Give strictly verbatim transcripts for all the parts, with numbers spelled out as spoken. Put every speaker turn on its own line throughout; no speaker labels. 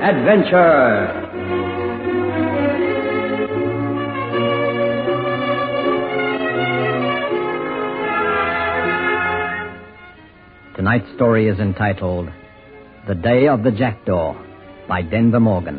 adventure.
Tonight's story is entitled The Day of the Jackdaw by Denver Morgan.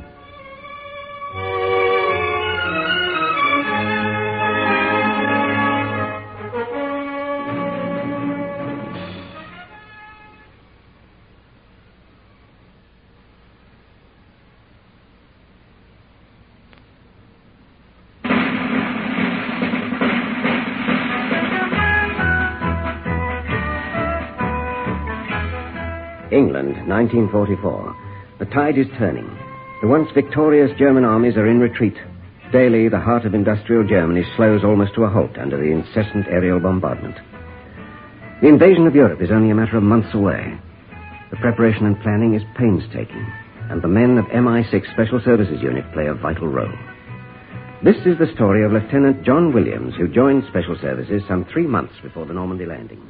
England, nineteen forty-four. The tide is turning. The once victorious German armies are in retreat. Daily, the heart of industrial Germany slows almost to a halt under the incessant aerial bombardment. The invasion of Europe is only a matter of months away. The preparation and planning is painstaking, and the men of M I six Special Services Unit play a vital role. This is the story of Lieutenant John Williams, who joined Special Services some three months before the Normandy landings.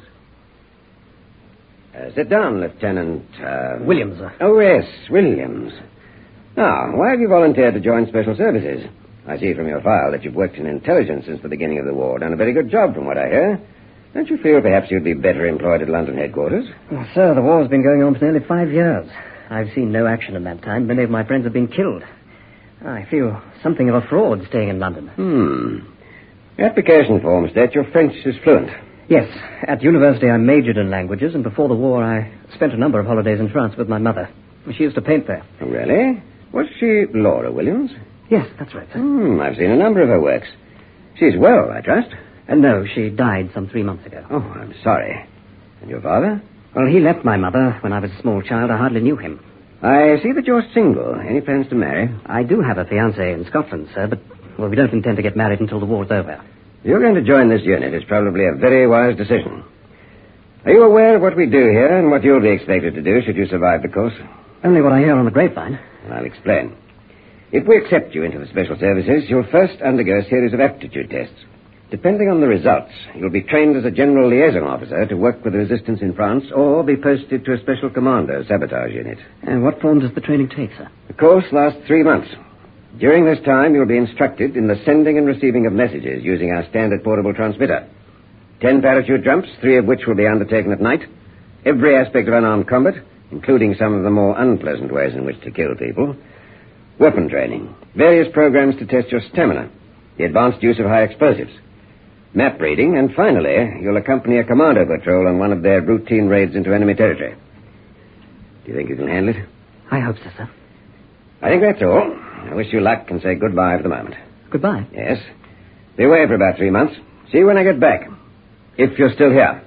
Uh, sit down, Lieutenant... Uh...
Williams.
Oh, yes, Williams. Now, why have you volunteered to join Special Services? I see from your file that you've worked in intelligence since the beginning of the war. Done a very good job, from what I hear. Don't you feel perhaps you'd be better employed at London headquarters?
Well, sir, the war's been going on for nearly five years. I've seen no action in that time. Many of my friends have been killed. I feel something of a fraud staying in London.
Hmm. The application form states your French is fluent.
Yes. At university, I majored in languages, and before the war, I spent a number of holidays in France with my mother. She used to paint there.
Oh, really? Was she Laura Williams?
Yes, that's right, sir.
Hmm, I've seen a number of her works. She's well, I trust.
Uh, no, she died some three months ago.
Oh, I'm sorry. And your father?
Well, he left my mother when I was a small child. I hardly knew him.
I see that you're single. Any plans to marry?
I do have a fiancée in Scotland, sir, but, well, we don't intend to get married until the war's over.
You're going to join this unit. It's probably a very wise decision. Are you aware of what we do here and what you'll be expected to do should you survive the course?
Only what I hear on the grapevine.
I'll explain. If we accept you into the Special Services, you'll first undergo a series of aptitude tests. Depending on the results, you'll be trained as a general liaison officer to work with the resistance in France or be posted to a special commando sabotage unit.
And what form does the training take, sir?
The course lasts three months. During this time, you'll be instructed in the sending and receiving of messages using our standard portable transmitter. Ten parachute jumps, three of which will be undertaken at night. Every aspect of unarmed combat, including some of the more unpleasant ways in which to kill people. Weapon training. Various programs to test your stamina. The advanced use of high explosives. Map reading. And finally, you'll accompany a commando patrol on one of their routine raids into enemy territory. Do you think you can handle it?
I hope so, sir.
I think that's all. I wish you luck and say goodbye for the moment.
Goodbye?
Yes. Be away for about three months. See you when I get back. If you're still here.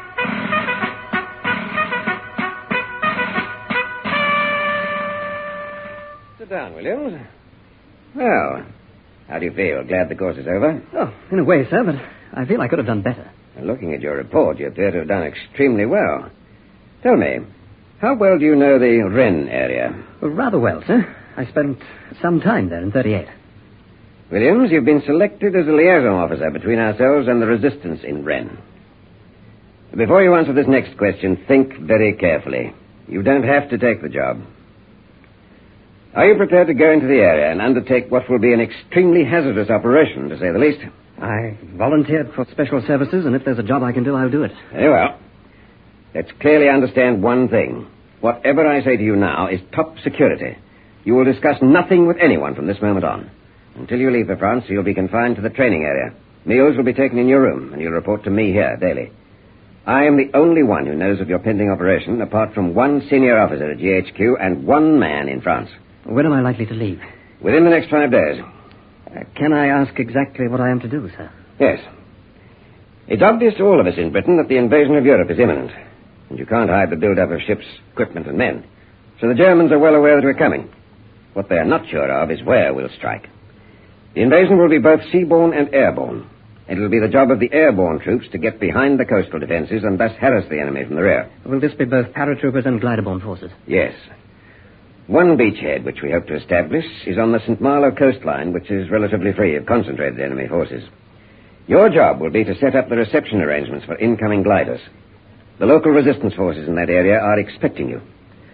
Sit down, Williams. Well, how do you feel? Glad the course is over?
Oh, in a way, sir, but I feel I could have done better.
And looking at your report, you appear to have done extremely well. Tell me, how well do you know the Rennes area?
Well, rather well, sir. I spent some time there in thirty-eight.
Williams, you've been selected as a liaison officer between ourselves and the resistance in Rennes. Before you answer this next question, think very carefully. You don't have to take the job. Are you prepared to go into the area and undertake what will be an extremely hazardous operation, to say the least?
I volunteered for Special Services, and if there's a job I can do, I'll do it.
Very well. Let's clearly understand one thing. Whatever I say to you now is top security. You will discuss nothing with anyone from this moment on. Until you leave for France, you'll be confined to the training area. Meals will be taken in your room, and you'll report to me here daily. I am the only one who knows of your pending operation, apart from one senior officer at G H Q and one man in France.
When am I likely to leave?
Within the next five days.
Uh, can I ask exactly what I am to do, sir?
Yes. It's obvious to all of us in Britain that the invasion of Europe is imminent. And you can't hide the build-up of ships, equipment, and men. So the Germans are well aware that we're coming. What they are not sure of is where we'll strike. The invasion will be both seaborne and airborne. It will be the job of the airborne troops to get behind the coastal defenses and thus harass the enemy from the rear.
Will this be both paratroopers and glider-borne forces?
Yes. One beachhead which we hope to establish is on the Saint Malo coastline, which is relatively free of concentrated enemy forces. Your job will be to set up the reception arrangements for incoming gliders. The local resistance forces in that area are expecting you.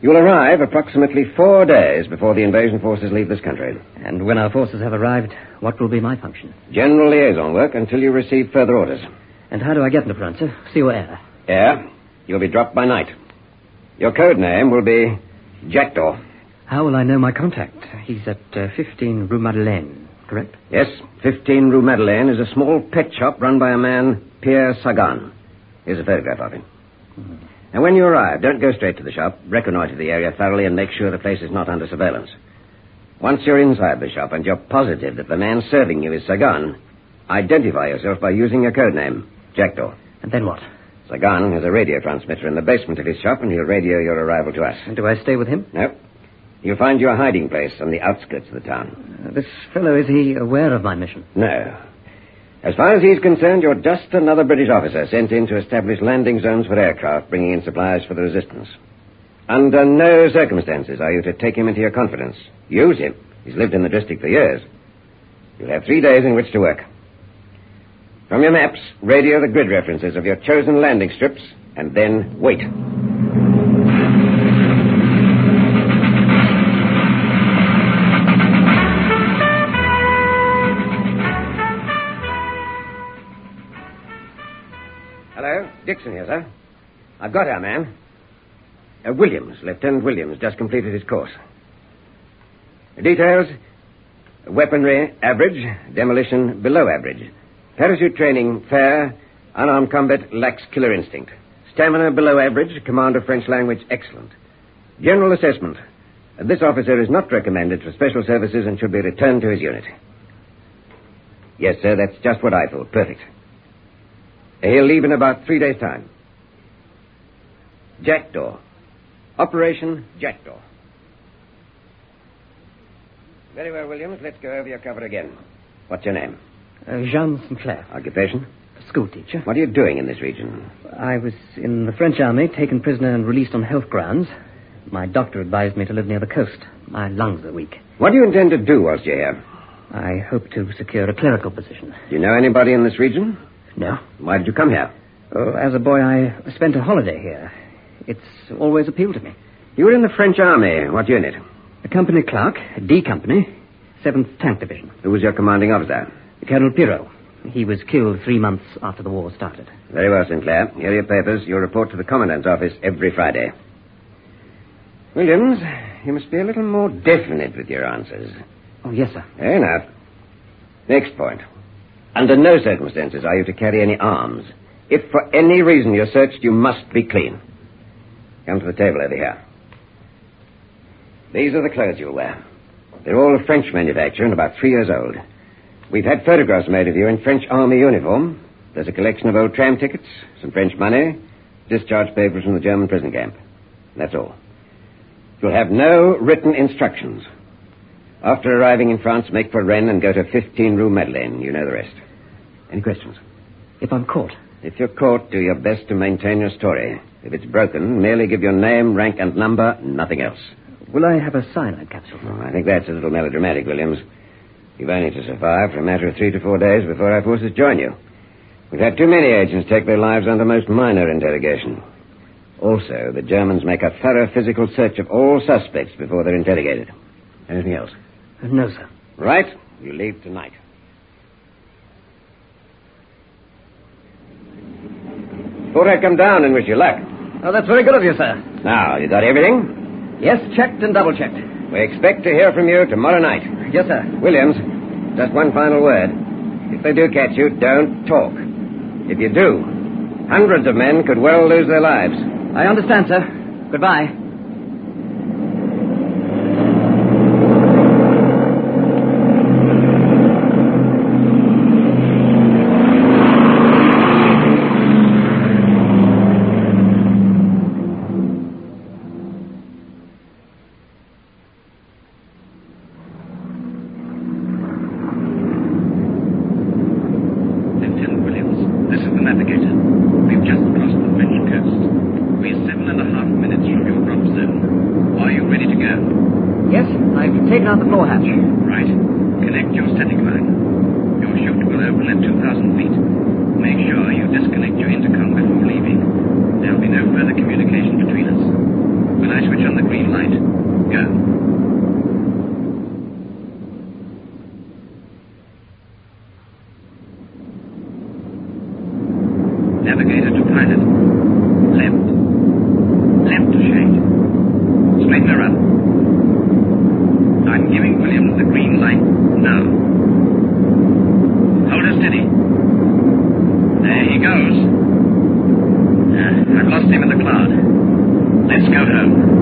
You'll arrive approximately four days before the invasion forces leave this country.
And when our forces have arrived, what will be my function?
General liaison work until you receive further orders.
And how do I get into France, sir? Sea or air?
Air. You'll be dropped by night. Your code name will be Jackdaw.
How will I know my contact? He's at uh, fifteen Rue Madeleine, correct?
Yes, fifteen Rue Madeleine is a small pet shop run by a man, Pierre Sagan. Here's a photograph of him. Mm-hmm. And when you arrive, don't go straight to the shop. Reconnoiter the area thoroughly and make sure the place is not under surveillance. Once you're inside the shop and you're positive that the man serving you is Sagan, identify yourself by using your code name, Jackdaw.
And then what?
Sagan has a radio transmitter in the basement of his shop, and he'll radio your arrival to us.
And do I stay with him?
No. You'll find your hiding place on the outskirts of the town.
Uh, this fellow, is he aware of my mission?
No. As far as he's concerned, you're just another British officer sent in to establish landing zones for aircraft, bringing in supplies for the resistance. Under no circumstances are you to take him into your confidence. Use him. He's lived in the district for years. You'll have three days in which to work. From your maps, radio the grid references of your chosen landing strips, and then wait. Hello, Dixon here, sir. I've got our man. Uh, Williams, Lieutenant Williams, just completed his course. Details: weaponry, average. Demolition, below average. Parachute training, fair. Unarmed combat, lacks killer instinct. Stamina, below average. Command of French language, excellent. General assessment: this officer is not recommended for special services and should be returned to his unit. Yes, sir, that's just what I thought. Perfect. He'll leave in about three days' time. Jackdaw. Operation Jackdaw. Very well, Williams. Let's go over your cover again. What's your name?
Uh, Jean Sinclair.
Occupation?
School teacher.
What are you doing in this region?
I was in the French army, taken prisoner and released on health grounds. My doctor advised me to live near the coast. My lungs are weak.
What do you intend to do whilst you're here?
I hope to secure a clerical position.
Do you know anybody in this region?
No.
Why did you come here?
Oh, as a boy, I spent a holiday here. It's always appealed to me.
You were in the French army. What unit?
A company clerk, D Company, seventh Tank Division.
Who was your commanding officer?
Colonel Pirot. He was killed three months after the war started.
Very well, Sinclair. Here are your papers. You'll report to the Commandant's office every Friday. Williams, you must be a little more definite with your answers.
Oh, yes, sir.
Fair enough. Next point. Under no circumstances are you to carry any arms. If for any reason you're searched, you must be clean. Come to the table over here. These are the clothes you'll wear. They're all of French manufacture and about three years old. We've had photographs made of you in French army uniform. There's a collection of old tram tickets, some French money, discharge papers from the German prison camp. That's all. You'll have no written instructions. After arriving in France, make for Rennes and go to fifteen Rue Madeleine. You know the rest. Any questions?
If I'm caught?
If you're caught, do your best to maintain your story. If it's broken, merely give your name, rank, and number, nothing else.
Will I have a cyanide capsule?
Oh, I think that's a little melodramatic, Williams. You've only to survive for a matter of three to four days before our forces join you. We've had too many agents take their lives under most minor interrogation. Also, the Germans make a thorough physical search of all suspects before they're interrogated. Anything else?
Uh, no, sir.
Right. You leave tonight. Thought I'd come down and wish you luck.
Oh, that's very good of you, sir.
Now, you got everything?
Yes, checked and double-checked.
We expect to hear from you tomorrow night.
Yes, sir.
Williams, just one final word. If they do catch you, don't talk. If you do, hundreds of men could well lose their lives.
I understand, sir. Goodbye. Taken out the floor hatch.
Right. Connect your static line. Your chute will open at two thousand feet. Make sure you disconnect your intercom before leaving. There'll be no further communication between us. When I switch on the green Navigator to pilot. Left. Left to shade. Straighten her up. I'm giving Williams the green light now. Hold her steady. There he goes. Uh, I've lost him in the cloud. Let's go home.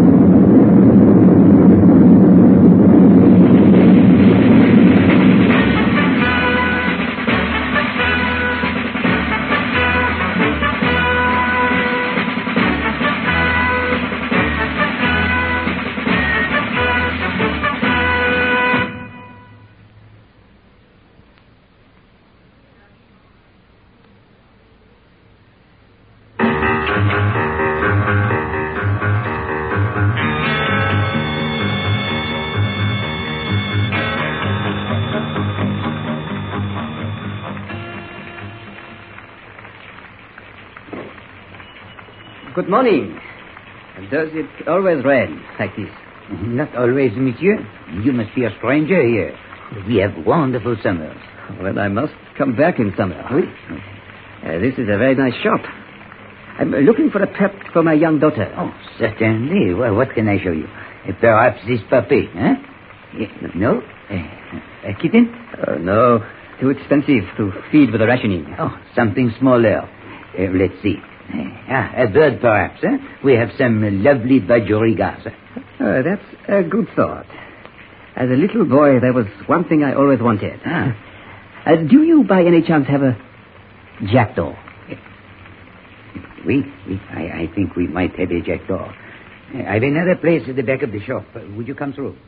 Good morning. Does it always rain like this?
Not always, monsieur. You must be a stranger here. We have wonderful summers.
Well, I must come back in summer.
Oui.
Uh, this is a very nice shop. I'm looking for a pet for my young daughter.
Oh, certainly. Well, what can I show you? Uh, perhaps this puppy, huh? Uh, no? Uh, a kitten?
Uh, no, too expensive to feed with the rationing.
Oh, something smaller. Uh, let's see. Uh, ah, a bird, perhaps, huh? We have some uh, lovely budgerigars.
Uh, that's a good thought. As a little boy, there was one thing I always wanted.
Ah.
Uh, do you, by any chance, have a jackdaw?
We, we I, I think we might have a jackdaw. Uh, I've another place at the back of the shop. Uh, would you come through?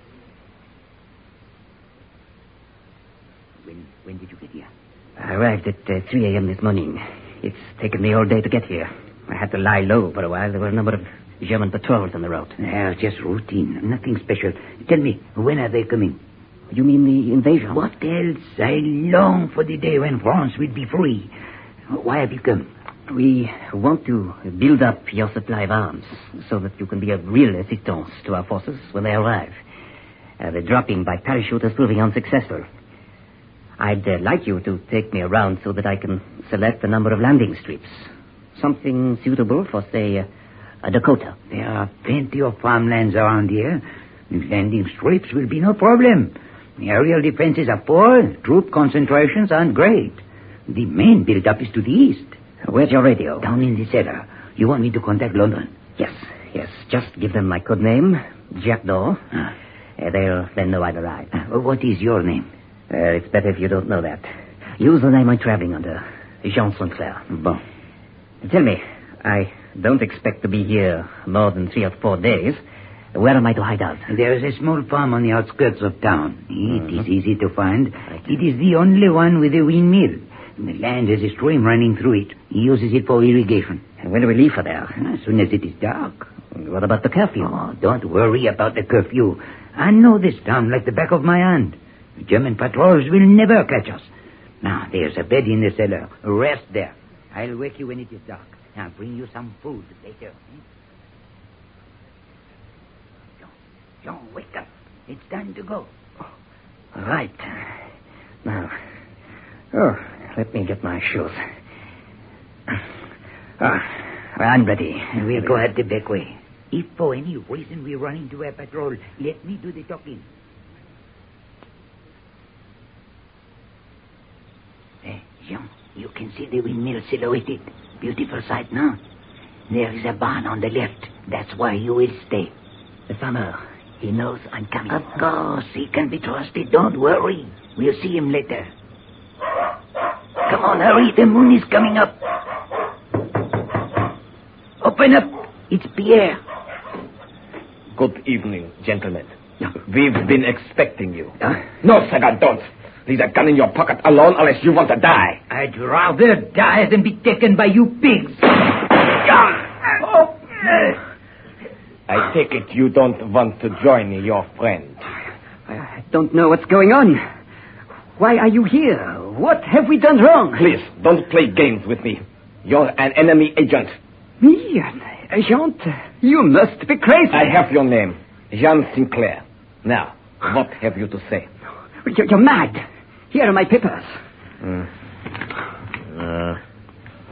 When, when did you get here?
I arrived at uh, three a.m. this morning. It's taken me all day to get here. I had to lie low for a while. There were a number of German patrols on the route.
Uh, just routine. Nothing special. Tell me, when are they coming?
You mean the invasion?
What else? I long for the day when France will be free. Why have you come?
We want to build up your supply of arms so that you can be of real assistance to our forces when they arrive. Uh, the dropping by parachute is proving unsuccessful. I'd uh, like you to take me around so that I can select a number of landing strips. Something suitable for, say, uh, a Dakota.
There are plenty of farmlands around here. Landing strips will be no problem. The aerial defenses are poor. Troop concentrations aren't great. The main build-up is to the east.
Where's your radio?
Down in the cellar. You want me to contact London?
Yes, yes. Just give them my code name, Jackdaw.
Ah.
Uh, they'll then know I've arrived.
Uh, what is your name?
Uh, it's better if you don't know that. Use the name I'm traveling under, Jean Sinclair.
Bon.
Tell me, I don't expect to be here more than three or four days. Where am I to hide out?
There is a small farm on the outskirts of town. It
Mm-hmm.
is easy to find. It is the only one with a windmill. The land has a stream running through it. He uses it for irrigation.
And when do we leave for there?
As soon as it is dark.
What about the curfew?
Oh, don't worry about the curfew. I know this town like the back of my hand. The German patrols will never catch us. Now, there's a bed in the cellar. Rest there. I'll wake you when it is dark. I'll bring you some food later. John, John, wake up. It's time to go.
All right. Now, oh, let me get my shoes. Ah, I'm ready.
We'll go out the back way. If for any reason we run into a patrol, let me do the talking. Hey, Jean, you can see the windmill silhouetted. Beautiful sight, no? There is a barn on the left. That's why you will stay.
The farmer, he knows I'm coming.
Of course, he can be trusted. Don't worry. We'll see him later. Come on, hurry. The moon is coming up. Open up. It's Pierre.
Good evening, gentlemen. We've been expecting you.
Huh?
No, Sagan, don't. Leave a gun in your pocket alone unless you want to die.
I'd rather die than be taken by you pigs.
I take it you don't want to join your friend.
I don't know what's going on. Why are you here? What have we done wrong?
Please, don't play games with me. You're an enemy agent.
Me? An agent? You must be crazy.
I have your name, Jean Sinclair. Now, what have you to say?
You're, you're mad. Here are my papers.
Mm. Uh,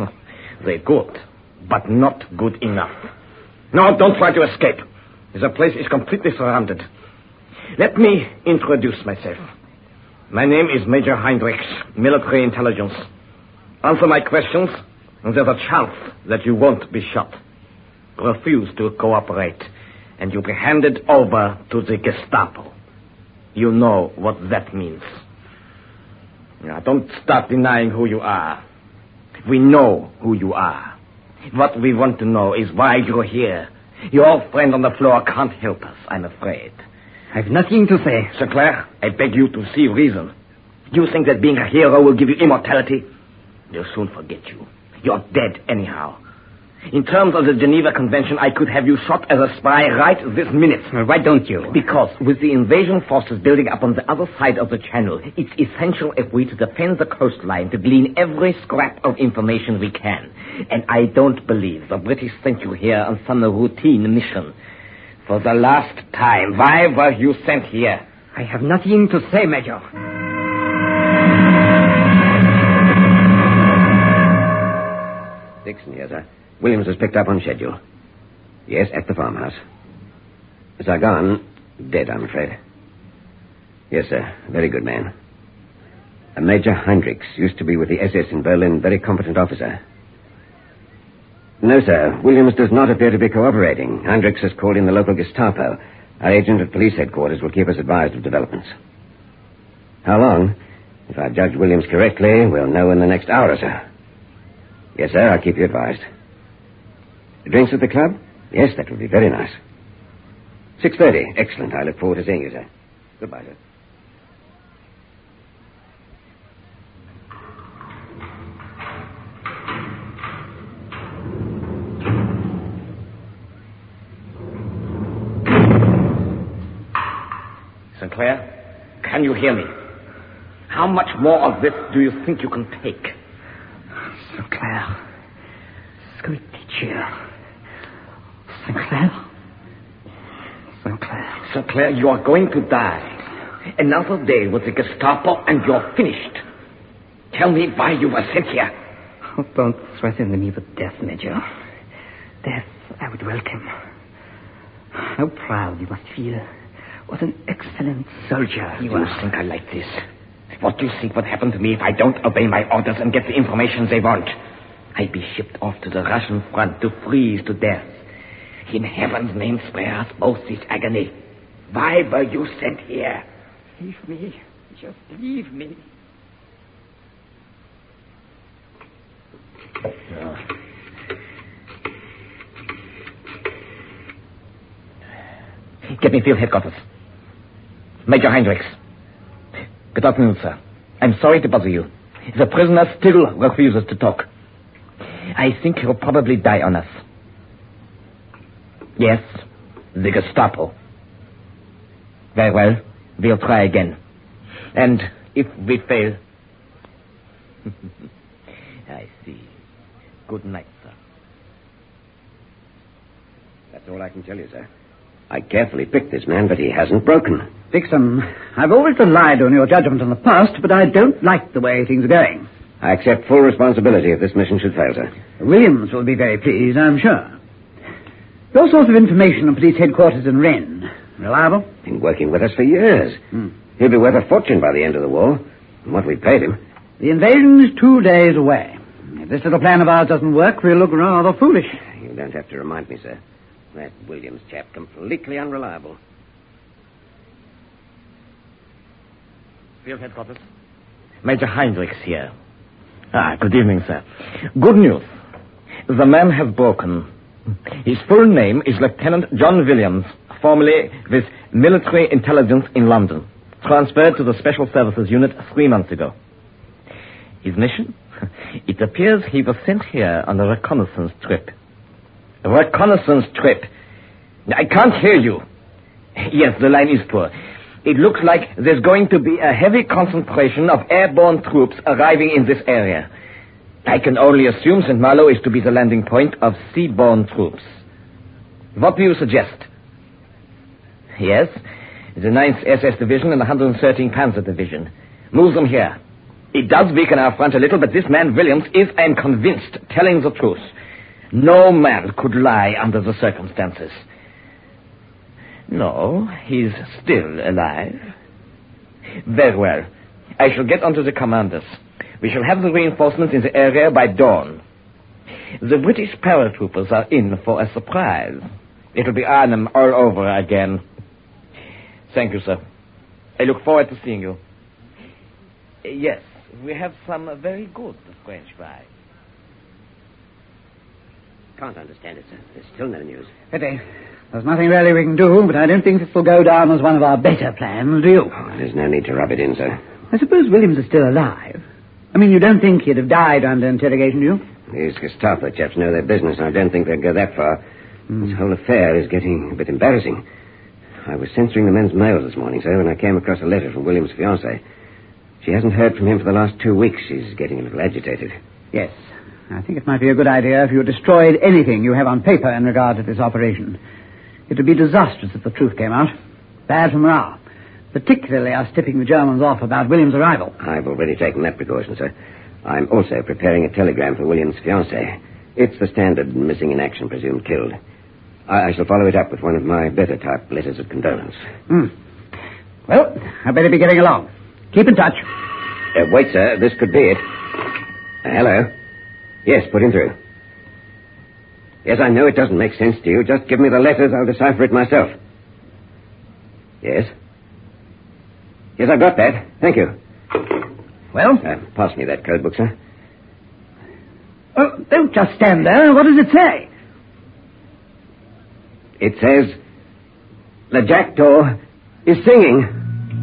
say good, but not good enough. No, don't try to escape. The place is completely surrounded. Let me introduce myself. My name is Major Heinrichs, military intelligence. Answer my questions, and there's a chance that you won't be shot. Refuse to cooperate, and you'll be handed over to the Gestapo. You know what that means. Now, don't start denying who you are. We know who you are. What we want to know is why you're here. Your friend on the floor can't help us, I'm afraid.
I've nothing to say.
Sinclair, I beg you to see reason. You think that being a hero will give you immortality? They'll soon forget you. You're dead anyhow. In terms of the Geneva Convention, I could have you shot as a spy right this minute.
Well, why don't you?
Because with the invasion forces building up on the other side of the channel, it's essential if we to defend the coastline to glean every scrap of information we can. And I don't believe the British sent you here on some routine mission. For the last time, why were you sent here?
I have nothing to say, Major.
Dixon here, sir. Williams was picked up on schedule. Yes, at the farmhouse. Sargon, dead, I'm afraid. Yes, sir. Very good man. A Major Heinrichs used to be with the S S in Berlin. Very competent officer. No, sir. Williams does not appear to be cooperating. Heinrichs has called in the local Gestapo. Our agent at police headquarters will keep us advised of developments. How long? If I judge Williams correctly, we'll know in the next hour or so. Yes, sir. I'll keep you advised. Drinks at the club? Yes, that would be very nice. six thirty. Excellent. I look forward to seeing you, sir. Goodbye, sir.
Sinclair, can you hear me? How much more of this do you think you can take?
Sinclair. Sweet teacher. Sinclair? Sinclair.
Sinclair, you are going to die. Another day with the Gestapo and you're finished. Tell me why you were sent here.
Oh, don't threaten me with death, Major. Death I would welcome. How proud you must feel. What an excellent soldier you
You
are.
think I like this? What do you think would happen to me if I don't obey my orders and get the information they want? I'd be shipped off to the Russian front to freeze to death. In heaven's name, spare us both this agony. Why were you sent here?
Leave me. Just leave me.
No. Get me field headquarters. Major Heinrichs. Good afternoon, sir. I'm sorry to bother you. The prisoner still refuses to talk. I think he'll probably die on us. Yes, the Gestapo. Very well. We'll try again. And if we fail... I see. Good night, sir.
That's all I can tell you, sir. I carefully picked this man, but he hasn't broken.
Dixon, I've always relied on your judgment in the past, but I don't like the way things are going.
I accept full responsibility if this mission should fail, sir.
Williams will be very pleased, I'm sure. Your source of information on police headquarters in Rennes, reliable?
Been working with us for years.
Hmm.
He'll be worth a fortune by the end of the war. And what we paid him.
The invasion is two days away. If this little plan of ours doesn't work, we'll look rather foolish.
You don't have to remind me, sir. That Williams chap, completely unreliable.
Field headquarters. Major Heinrichs here. Ah, good evening, sir. Good news. The man has broken. His full name is Lieutenant John Williams, formerly with military intelligence in London, transferred to the Special Services Unit three months ago. His mission? It appears he was sent here on a reconnaissance trip. A reconnaissance trip? I can't hear you. Yes, the line is poor. It looks like there's going to be a heavy concentration of airborne troops arriving in this area. I can only assume Saint Malo is to be the landing point of seaborne troops. What do you suggest? Yes, the ninth S S Division and the one hundred thirteenth Panzer Division. Move them here. It does weaken our front a little, but this man Williams is, I am convinced, telling the truth. No man could lie under the circumstances. No, he's still alive. Very well. I shall get onto the commanders. We shall have the reinforcements in the area by dawn. The British paratroopers are in for a surprise. It'll be Arnhem all over again. Thank you, sir. I look forward to seeing you. Yes, we have some very good French fries.
Can't understand it, sir. There's still no news.
Pity. There's nothing really we can do, but I don't think this will go down as one of our better plans, do you?
Oh, there's no need to rub it in, sir.
I suppose Williams is still alive. I mean, you don't think he'd have died under interrogation, do you?
These Gestapo chaps know their business, and I don't think they'd go that far.
Mm.
This whole affair is getting a bit embarrassing. I was censoring the men's mail this morning, sir, when I came across a letter from Williams' fiancée. She hasn't heard from him for the last two weeks. She's getting a little agitated.
Yes. I think it might be a good idea if you destroyed anything you have on paper in regard to this operation. It would be disastrous if the truth came out. Bad for morale. Particularly us tipping the Germans off about Williams' arrival.
I've already taken that precaution, sir. I'm also preparing a telegram for Williams' fiancée. It's the standard missing in action, presumed killed. I, I shall follow it up with one of my better type letters of condolence.
Mm. Well, I better be getting along. Keep in touch.
Uh, wait, sir. This could be it. Uh, hello. Yes, put him through. Yes, I know it doesn't make sense to you. Just give me the letters. I'll decipher it myself. Yes? Yes, I've got that. Thank you.
Well?
Uh, pass me that code book, sir.
Well, don't just stand there. What does it say?
It says, the jackdaw is singing.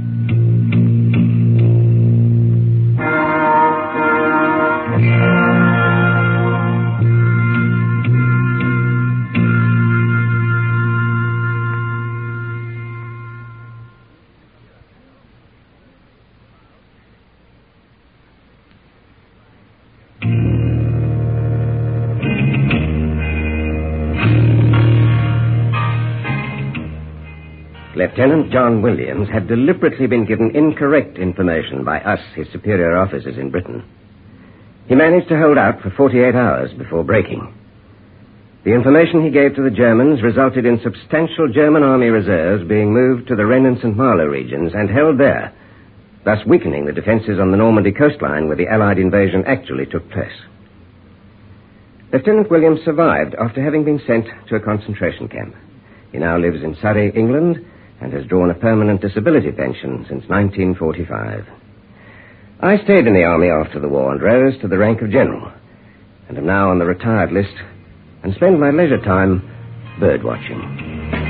Lieutenant John Williams had deliberately been given incorrect information by us, his superior officers in Britain. He managed to hold out for forty-eight hours before breaking. The information he gave to the Germans resulted in substantial German army reserves being moved to the Rennes and Saint Malo regions and held there, thus weakening the defenses on the Normandy coastline where the Allied invasion actually took place. Lieutenant Williams survived after having been sent to a concentration camp. He now lives in Surrey, England, and has drawn a permanent disability pension since nineteen forty-five. I stayed in the army after the war and rose to the rank of general, and am now on the retired list and spend my leisure time bird watching.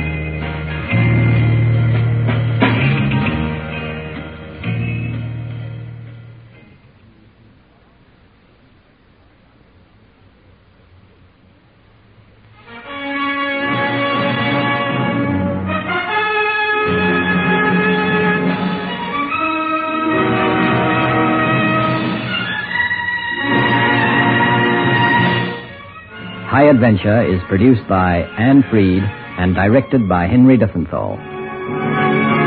High Adventure is produced by Anne Freed and directed by Henry Duffenthal.